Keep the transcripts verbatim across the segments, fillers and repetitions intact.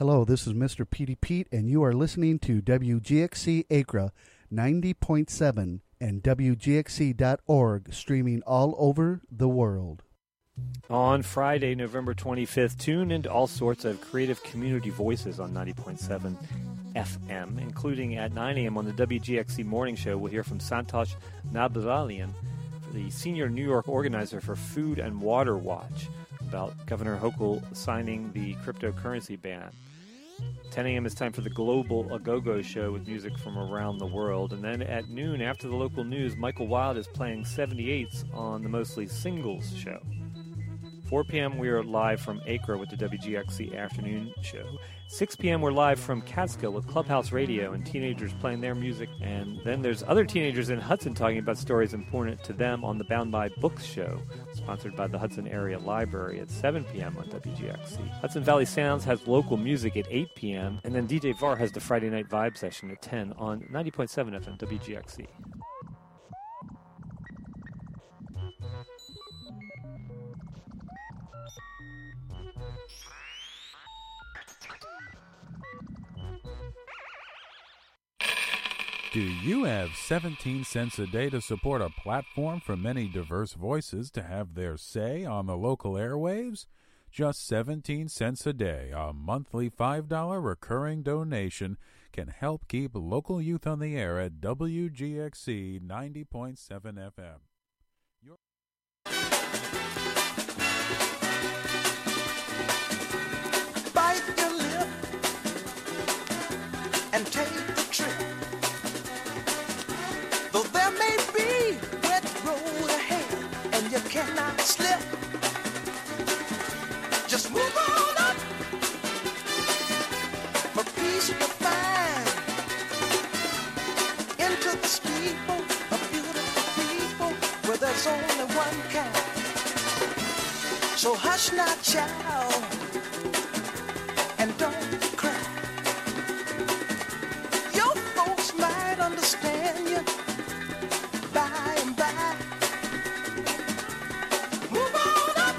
Hello, this is Mister Petey Pete, and you are listening to W G X C Acra ninety point seven and W G X C dot org, streaming all over the world. On Friday, November twenty-fifth, tune into all sorts of creative community voices on ninety point seven F M, including at nine a.m. on the W G X C Morning Show. We'll hear from Santosh Nabdalian, the senior New York organizer for Food and Water Watch, about Governor Hochul signing the cryptocurrency ban. ten a.m. is time for the Global Agogo Show with music from around the world. And then at noon, after the local news, Michael Wild is playing seventy-eights on the Mostly Singles Show. four p.m. we are live from Acra with the W G X C Afternoon Show. six p.m. we're live from Catskill with Clubhouse Radio and teenagers playing their music. And then there's other teenagers in Hudson talking about stories important to them on the Bound by Books Show, sponsored by the Hudson Area Library at seven p.m. on W G X C. Hudson Valley Sounds has local music at eight p.m. And then D J Var has the Friday Night Vibe session at ten on ninety point seven F M W G X C. Do you have seventeen cents a day to support a platform for many diverse voices to have their say on the local airwaves? Just seventeen cents a day, a monthly five dollars recurring donation, can help keep local youth on the air at W G X C ninety point seven F M. Your- Bite your lip and take the trip. Though there may be wet road ahead and you cannot slip, just move on up. For peace you'll find into the steeple of beautiful people where there's only one kind. So hush not, child, and don't cry. Your folks might understand you by and by. Move on up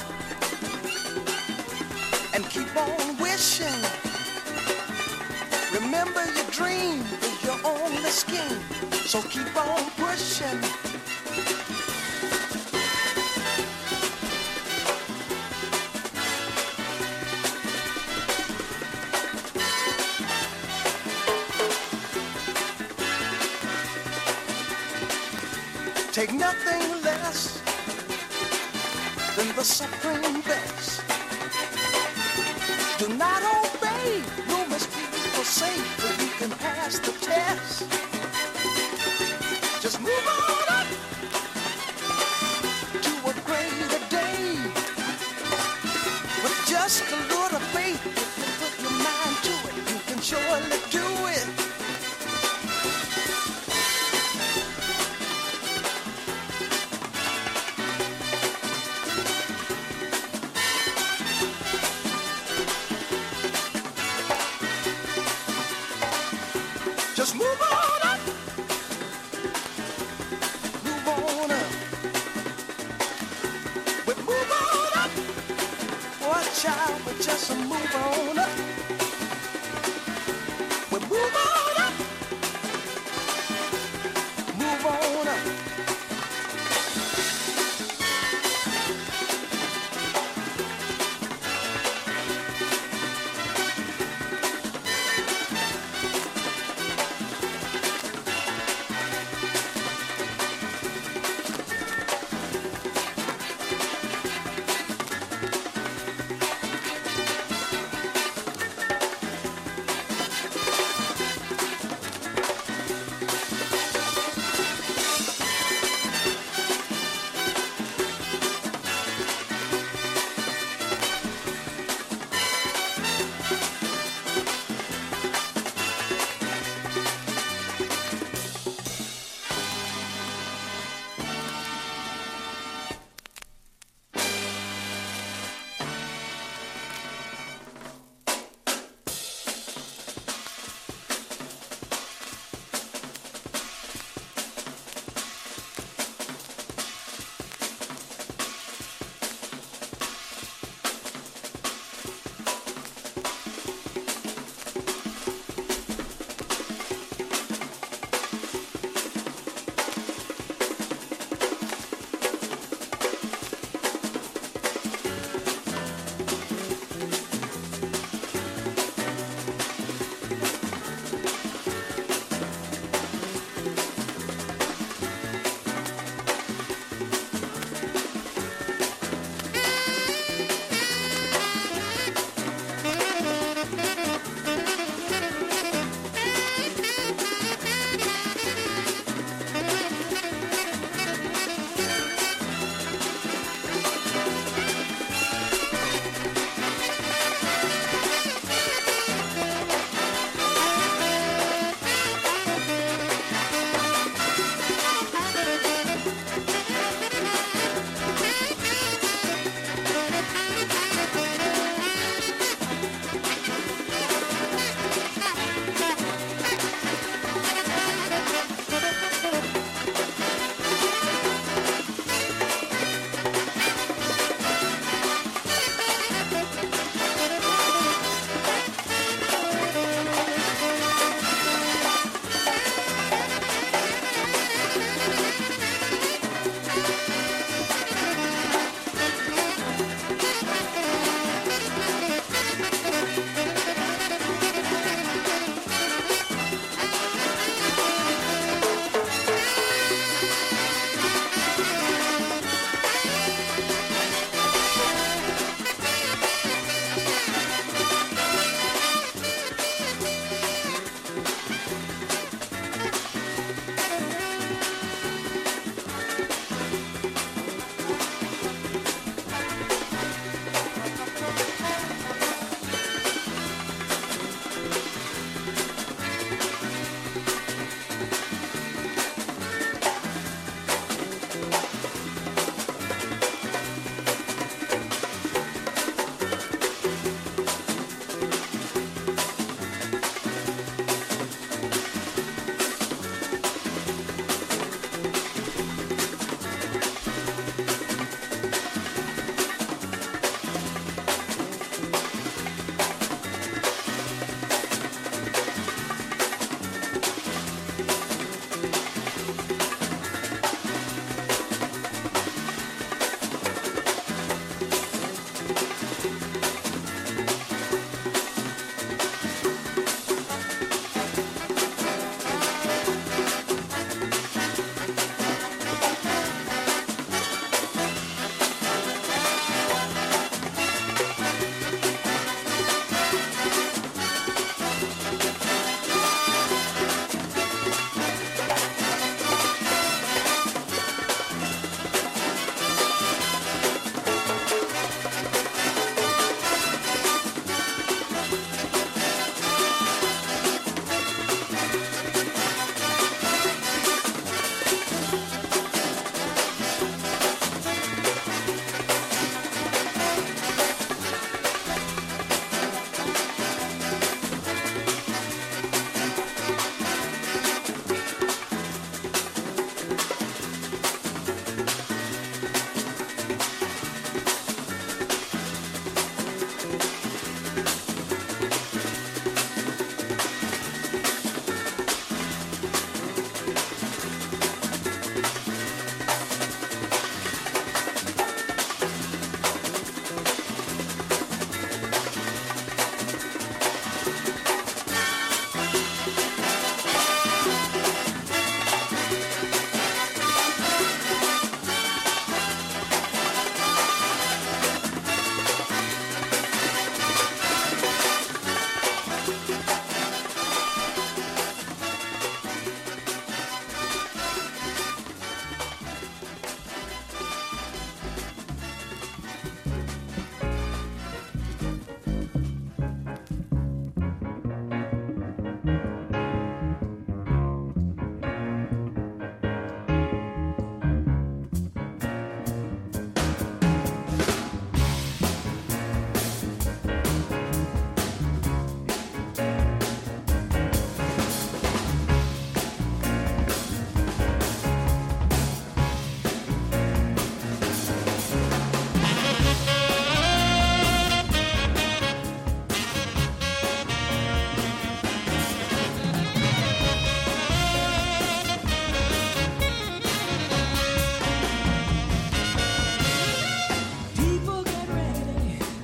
and keep on wishing. Remember your dream is your only scheme, so keep on pushing. Take nothing less than the supreme best. Do not obey rumors people say, but you can pass the test. Just move on up to a greater day. With just a little faith, if you put your mind to it, you can surely do it. Just move on up. Move on up. We move on up. Watch out, we just move on up. We move on up. Move on up.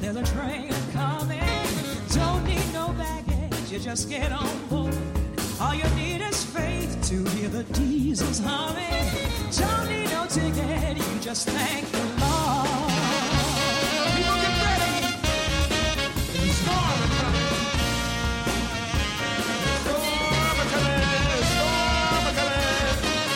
There's a train coming. Don't need no baggage. You just get on board. All you need is faith to hear the diesels humming. Don't need no ticket. You just thank the Lord. People get ready. The storm is coming. The storm is coming. The storm is coming.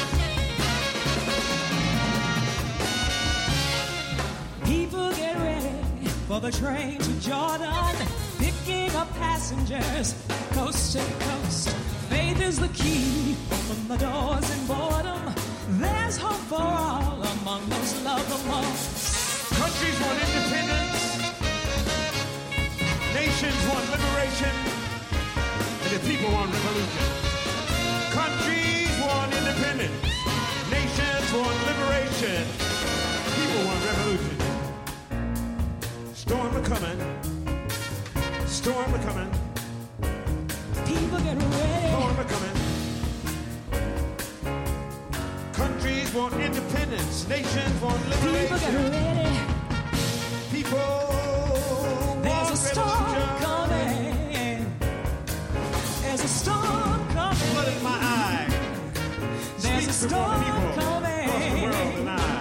People get ready for the train to Jordan, picking up passengers coast to coast. Faith is the key, open the doors and boredom. There's hope for all among those loved the most. Countries want independence, nations want liberation, and the people want revolution. Countries want independence, nations want liberation, people want revolution. Storm are coming, storm are coming. People get ready. Storm are coming. Countries want independence. Nations want liberation. People get ready. People There's want a storm revolution. coming. There's a storm coming. Blood in my eye. There's a Speaks before the storm people coming. across the world and I.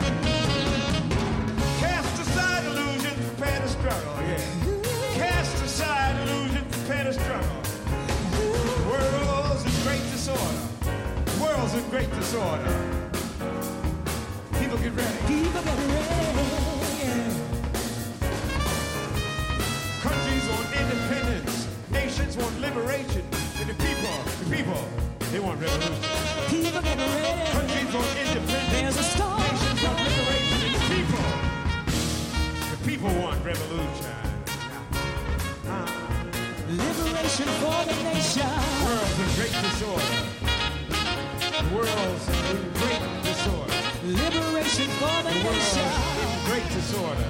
Cast aside illusion, prepare to struggle. Yeah. Cast aside illusion, prepare to struggle. The world's in great disorder. The world's in great disorder. People get ready. People get ready. Countries want independence. Nations want liberation. And the people, the people, they want revolution. People get ready. Countries want independence. There's a storm Nations want coming. liberation. And the people, the people want revolution. Liberation for the nation. The world's in great disorder. The world's in great disorder. Liberation for the The world's nation. in great disorder.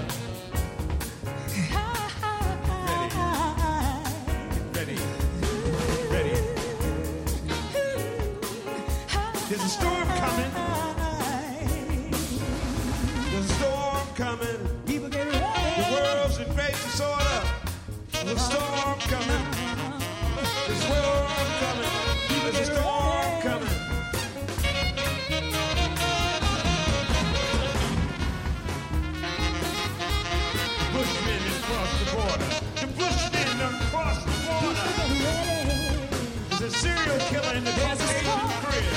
Ready. Ready. There's a storm coming. There's a storm coming. People get ready. The world's in great disorder. There's a storm coming. There's a storm coming. There's a storm coming. Bushmen across the border. The Bushmen across the border. There's a serial killer in the There's a Caucasian storm crib.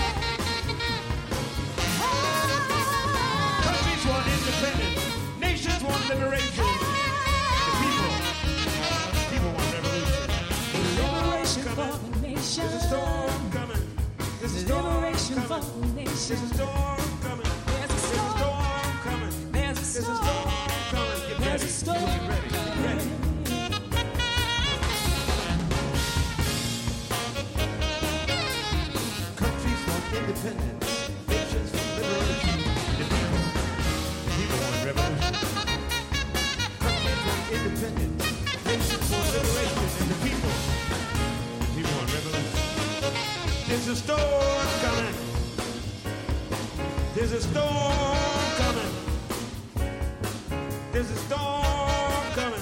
Countries want independence. Nations want liberation. The people, people want revolution. Liberation for Coming. the nation. There's a storm coming. There's a storm Liberation for coming. the There's nation. a storm coming. There's a There's a storm. storm coming. There's a There's a storm. storm coming. Get There's ready. a storm. Get ready. Get ready. Countries want independence. Nations want liberation. The people, the people want revolution. Countries want independence. Nations want liberation. And the people, the people want revolution. There's a storm coming. There's a storm coming. There's a storm coming.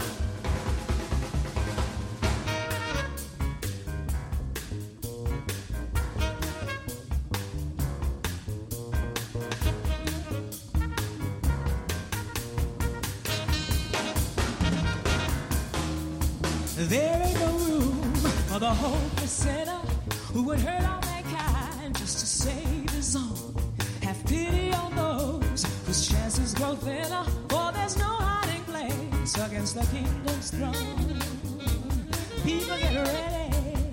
There ain't no room for the hopeless sinner who would hurt all mankind just to save his own. Have pity on those whose chances grow thinner, for there's no hiding place against the kingdom's throne. People get ready.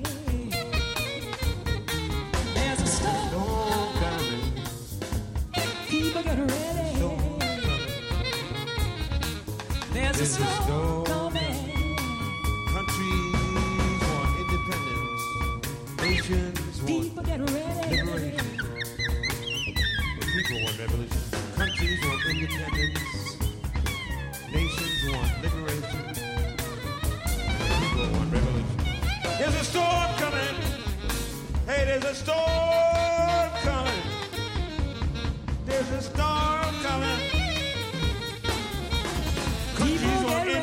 There's a storm. Storm coming. People get ready. Storm coming. There's a There's a storm storm coming. Countries want independence. Nations want People get ready. liberation. The people want revolution. Countries want independence. Nations want liberation. The people want revolution. There's a storm coming. Hey, there's a storm coming. There's a storm coming. Countries People want get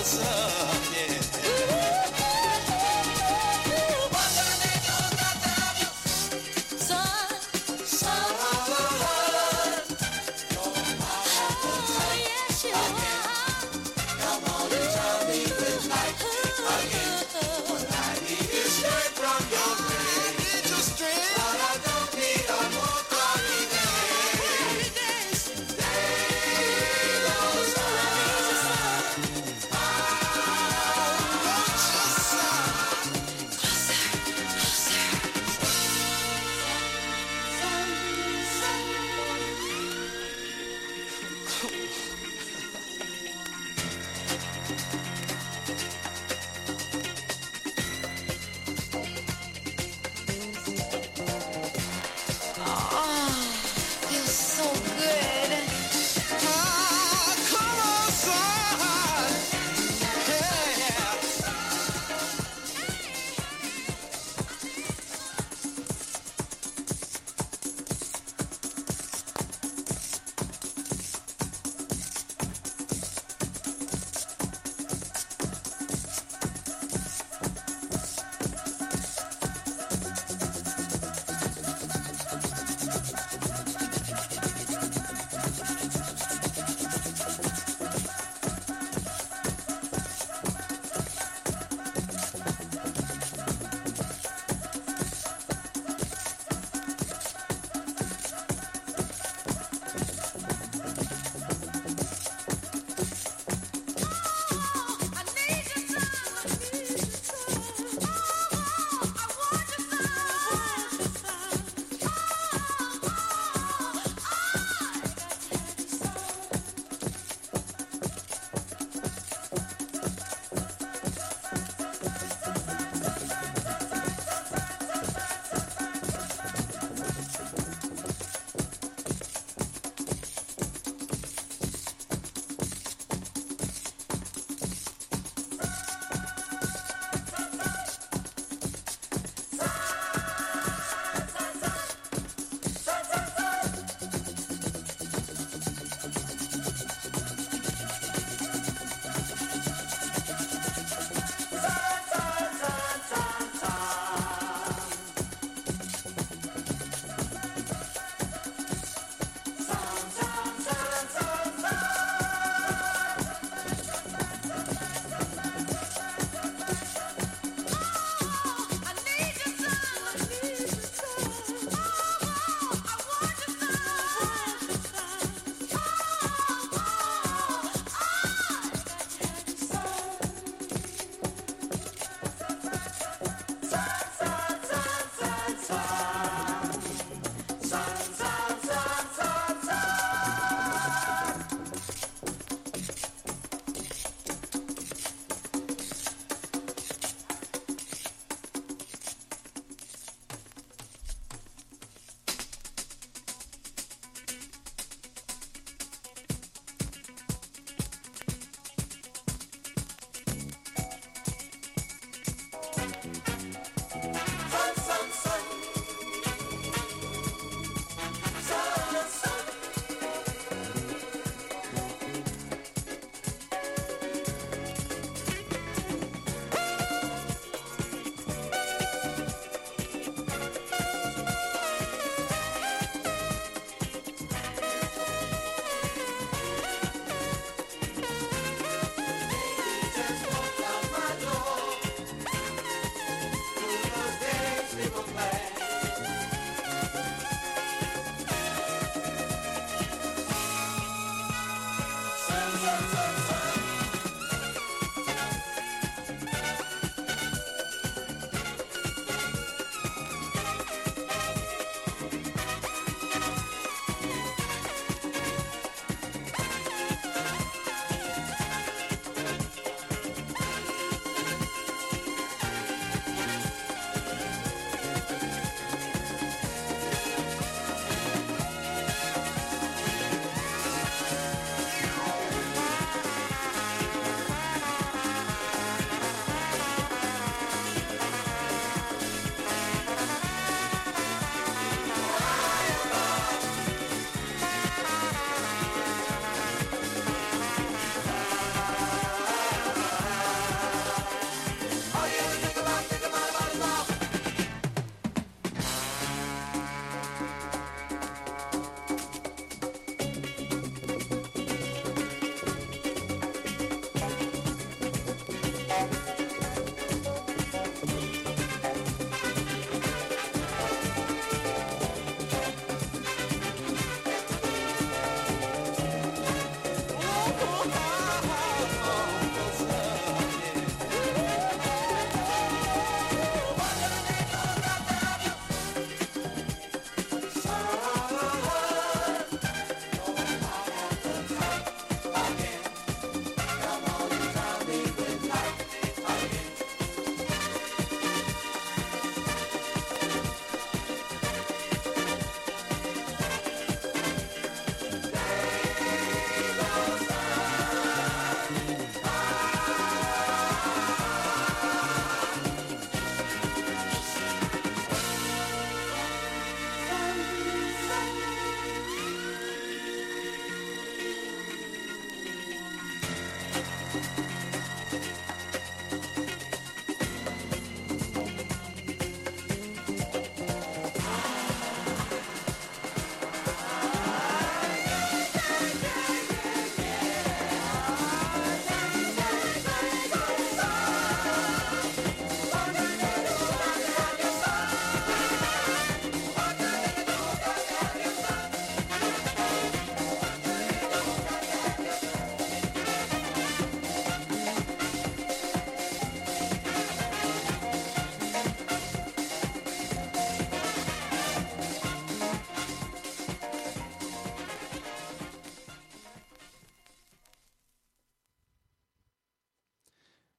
sun, yeah.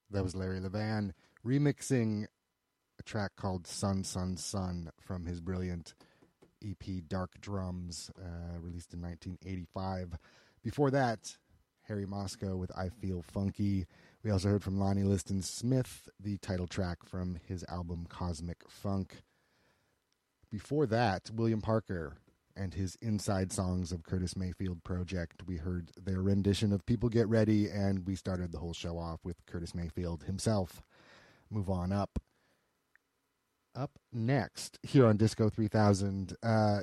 That was Larry Levan remixing a track called Sun, Sun, Sun from his brilliant E P Dark Drums, uh, released in nineteen eighty-five. Before that, Harry Moscow with I Feel Funky. We also heard from Lonnie Liston Smith, the title track from his album Cosmic Funk. Before that, William Parker and his Inside Songs of Curtis Mayfield Project. We heard their rendition of People Get Ready, and we started the whole show off with Curtis Mayfield himself. Move on up. Up next, here on Disco three thousand, uh,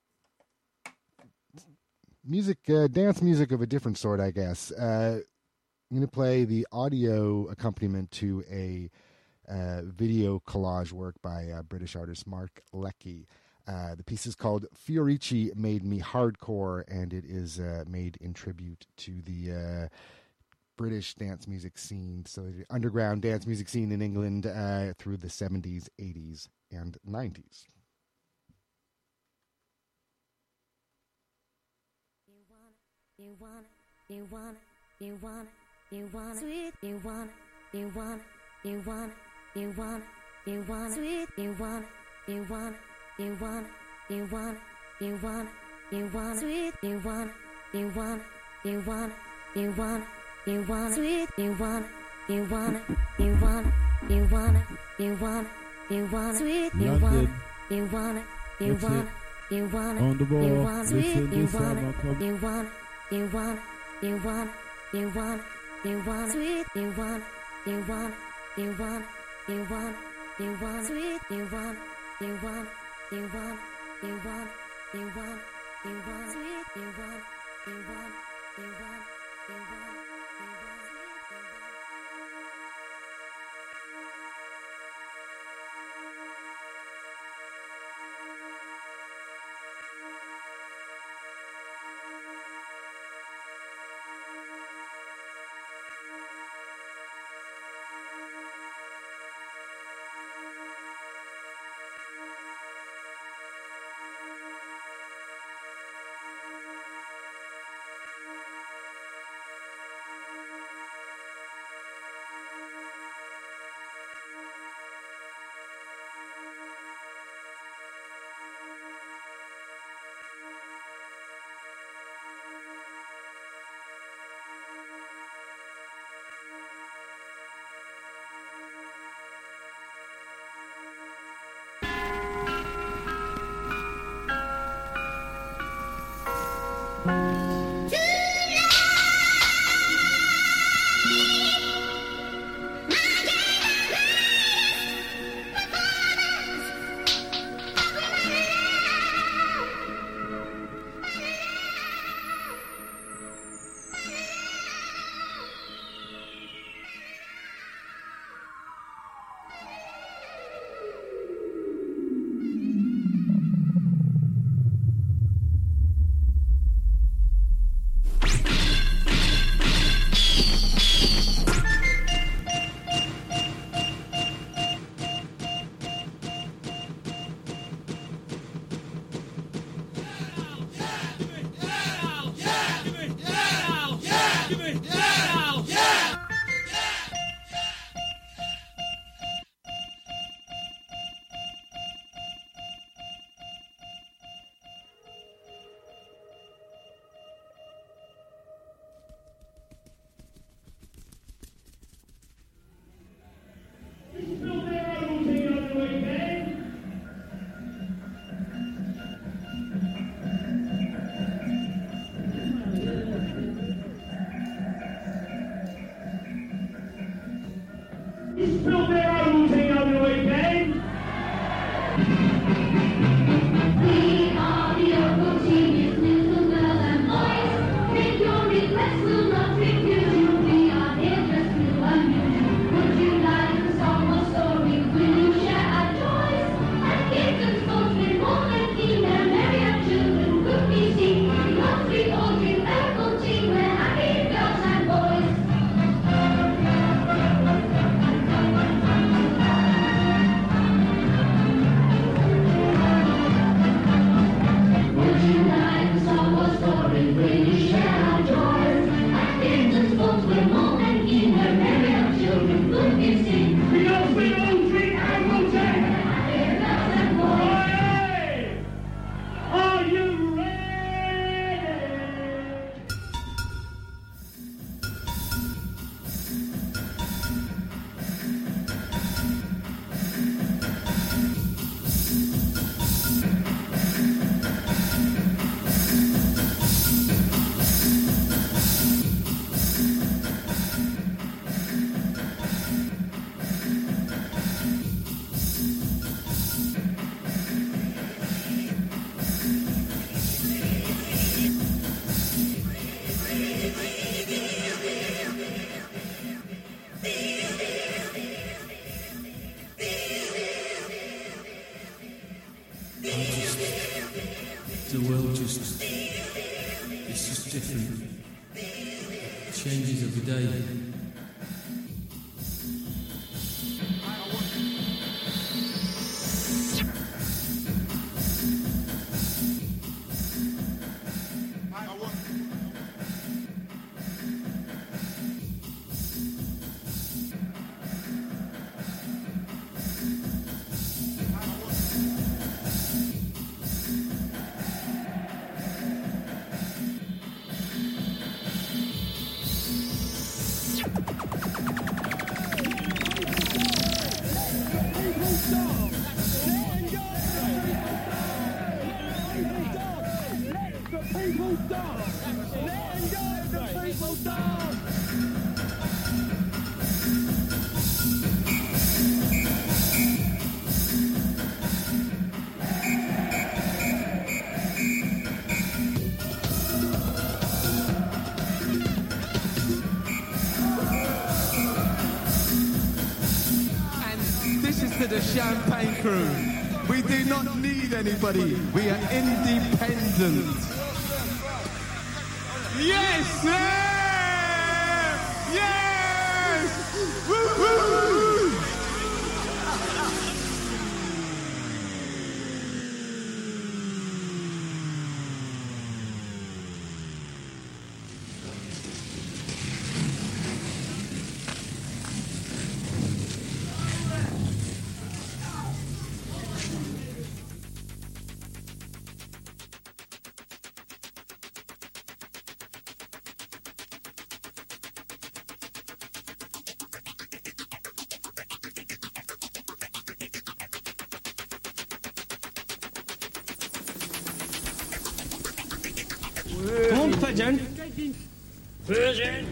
music, uh, dance music of a different sort, I guess. Uh, I'm going to play the audio accompaniment to a uh, video collage work by uh, British artist Mark Leckie. Uh, the piece is called Fiorici Made Me Hardcore, and it is uh, made in tribute to the uh, British dance music scene, so the underground dance music scene in England uh, through the seventies, eighties, and nineties. You want it, you want it, you want it, you want it, you want it, sweet, you want it, you want it, you want it, you want it, you want it, sweet, you want it, you want it. You want it, you want it, you want it, you want it, sweet, you want it, you want it, you want it, you want it, you want it, sweet, you want it, you want it, you want it, you want it, you want it, you want it, sweet, you want it, you want it, you want it, you want it, on the ball, you want it, sweet, listen, you this want time it, I come. you want it, you want it, you want it, you want it, you want it, sweet, you want it, you want it, you want it, you want it, you want it, sweet, you want it, you want it. You want it, you want it, you want it, you want it, sweet, you want it, you want it, you want it, you want it, you want it, sweet, you want it. Thank you. different changes of the day. The Champagne Crew. We do not need anybody. We are independent. Yes, sir! Yes! Woo-hoo! Come on, Pigeon. Pigeon.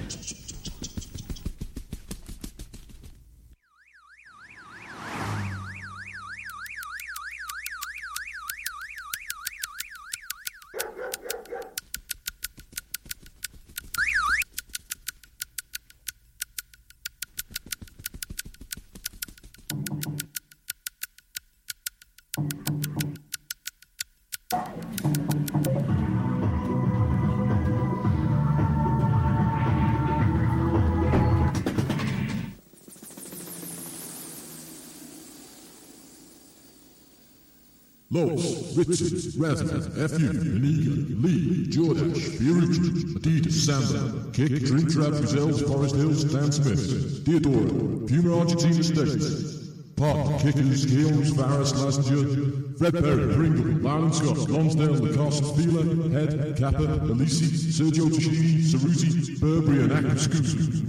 Los, Richards, Rasmus, F U, Amiga, Lee, Jordash, Fiorucci, Adidas, Samba, Kick, Dream Trap, Gazelles, Forest Hills, Dan Smith, Theodora, Puma Argentina States, Pop, Kickers, Kills, Farris, Lassinger, Fred Perry, Pringle, Lylan Scott, Lonsdale, Lacoste, Spieler, Head, Kappa, Elisi, Sergio Tashini, Ceruzzi, Burberry, and Akaskusu.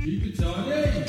Keep it tidy.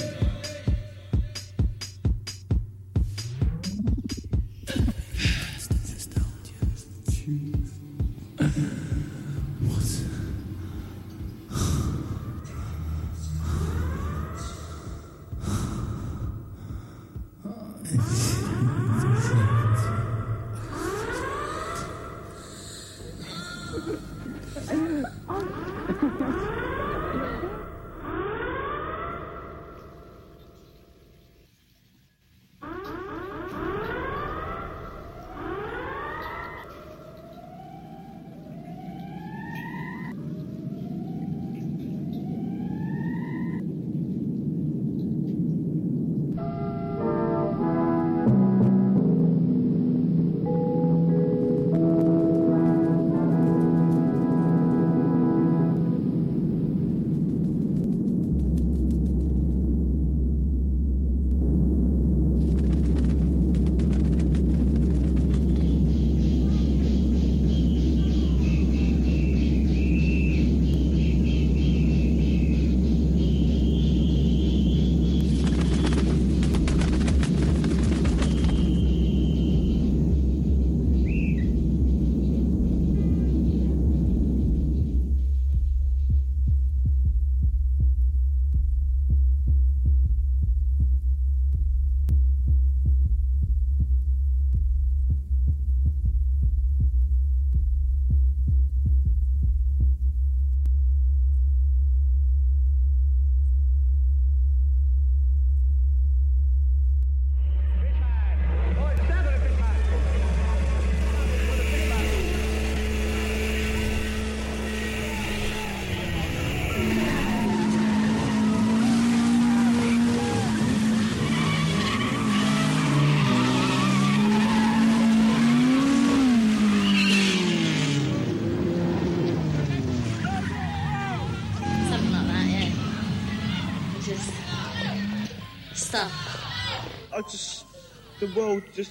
I just, the world just,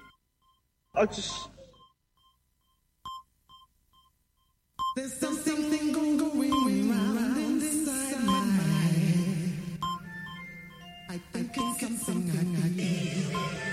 I just. There's something going around inside my mind. I think it's something I need.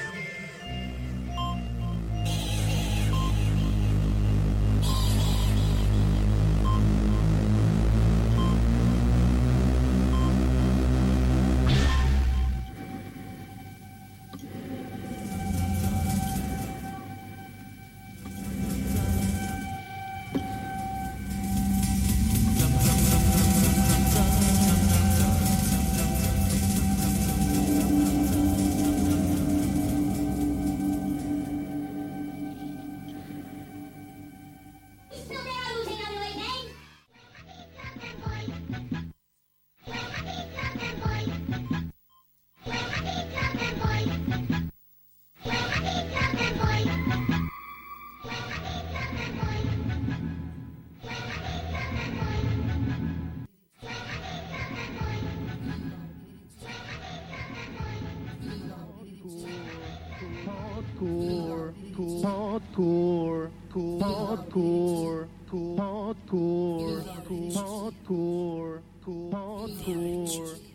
Hardcore, hardcore, hardcore, hardcore, hardcore, hardcore, hardcore.